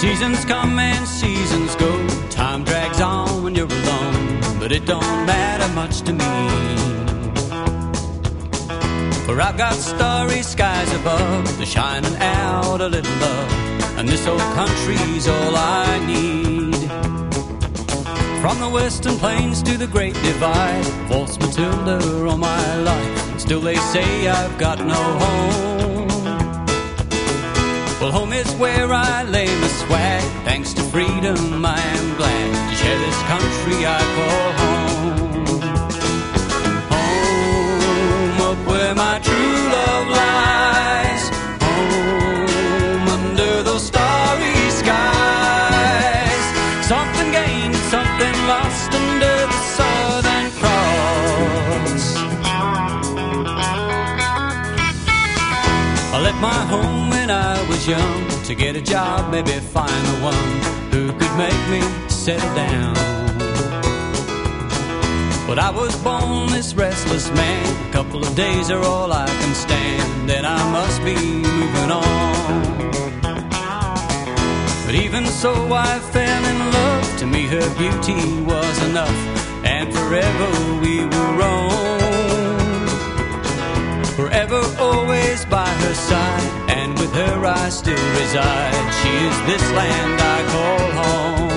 Seasons come and seasons go. Time drags on when you're alone, but it don't matter much to me. For I've got starry skies above, they're shining out a little love, and this old country's all I need. From the western plains to the Great Divide, false Matilda all my life, and still they say I've got no home. Well, home is where I lay my swag. Thanks to freedom I am glad to share this country I call home. Home up where my true love lies, home under those starry skies. Something gained, something lost under the Southern Cross. I left my home when I was young to get a job, maybe find the one who could make me settle down. But I was born this restless man. A couple of days are all I can stand, then I must be moving on. But even so I fell in love. To me her beauty was enough, and forever we will roam. Forever always by her side, and with her I still reside. She is this land I call home.